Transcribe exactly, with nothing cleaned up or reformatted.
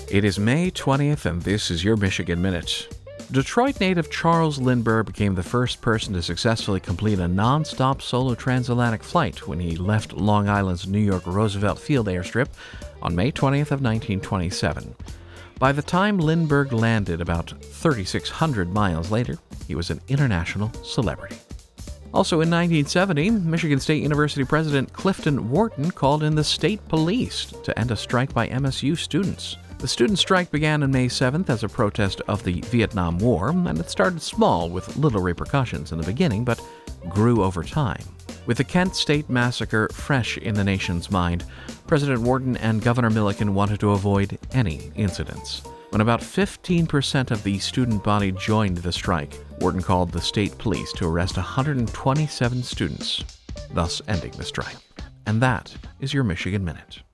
It is May twentieth, and this is your Michigan Minute. Detroit native Charles Lindbergh became the first person to successfully complete a non-stop solo transatlantic flight when he left Long Island's New York Roosevelt Field airstrip on May twentieth of nineteen twenty-seven. By the time Lindbergh landed about thirty-six hundred miles later, he was an international celebrity. Also in nineteen seventy, Michigan State University President Clifton Wharton called in the state police to end a strike by M S U students. The student strike began on May seventh as a protest of the Vietnam War, and it started small with little repercussions in the beginning, but grew over time. With the Kent State Massacre fresh in the nation's mind, President Wharton and Governor Milliken wanted to avoid any incidents. When about fifteen percent of the student body joined the strike, Wharton called the state police to arrest one hundred twenty-seven students, thus ending the strike. And that is your Michigan Minute.